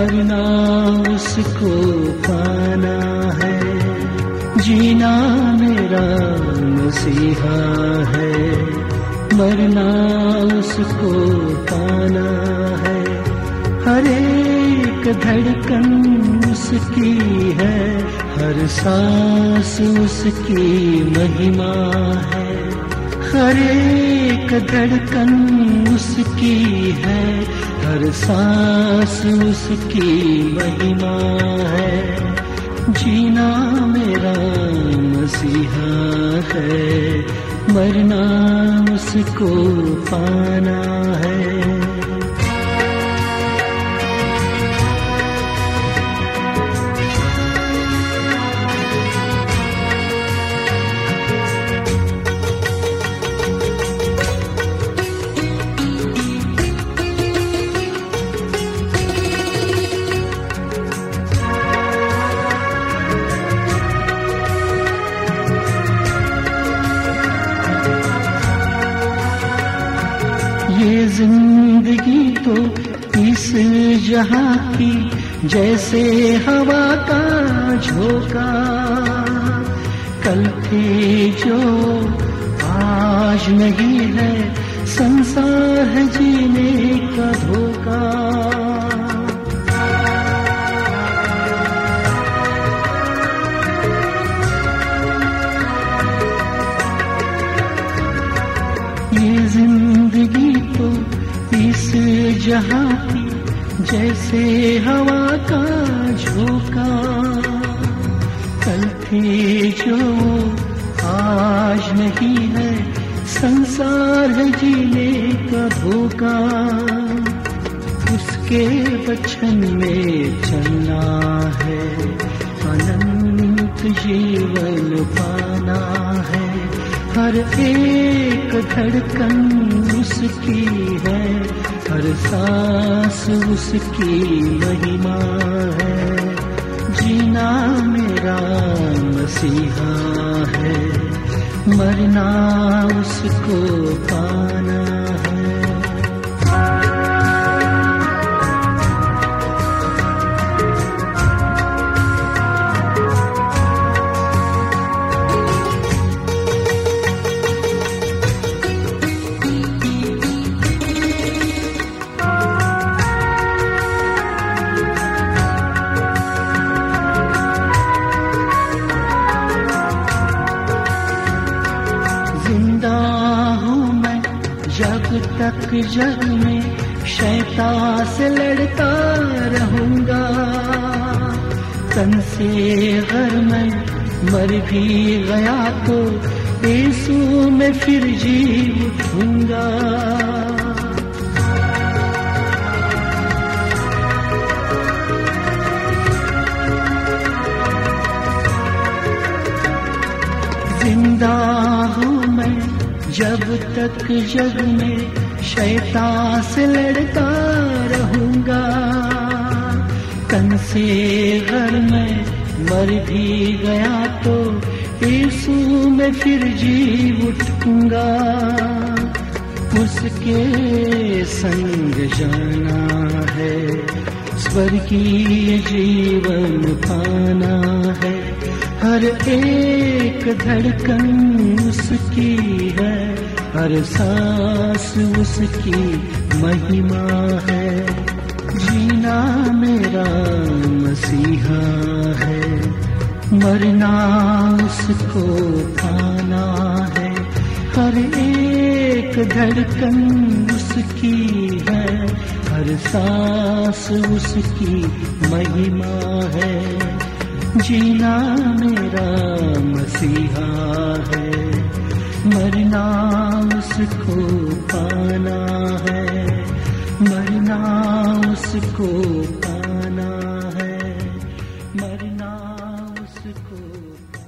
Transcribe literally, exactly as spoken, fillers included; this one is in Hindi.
मरना उसको पाना है, जीना मेरा मसीहा है। मरना उसको पाना है, हर एक धड़कन उसकी है, हर सांस उसकी महिमा है। हर एक धड़कन उसकी है, हर सांस उसकी महिमा है। जीना मेरा मसीहा है, मरना उसको पाना है। ये जिंदगी तो इस जहां की जैसे हवा का झोंका, कल थे जो आज नहीं है, संसार है जीने का धोखा। ये जिंदगी तो इस जहां की जैसे हवा का झोंका, कल थे जो आज नहीं है, संसार है जीने का धोखा। उसके वचन में चलना है, अनंत जीवन पाना है। हर एक धड़कन उसकी है, हर सांस उसकी महिमा है। जीना मेरा मसीहा है, मरना उसको पाना है। जिंदा हूँ मैं जब तक जग में शैतान से लड़ता रहूंगा। तन से अगर मैं मर भी गया तो यीशु में फिर जी उठूंगा। जिंदा हूँ मैं जब तक जग में शैतान से लड़ता रहूंगा। तन से अगर मैं मर भी गया तो यीशु में फिर जी उठूंगा। उसके संग जाना है, स्वर्गीय जीवन पाना है। हर एक धड़कन उसकी है, हर सांस उसकी महिमा है। जीना मेरा मसीहा है, मरना उसको पाना है। हर एक धड़कन उसकी है, हर सांस उसकी महिमा है। जीना मेरा मसीहा है, मरना उसको पाना है। मरना उसको पाना है, मरना उसको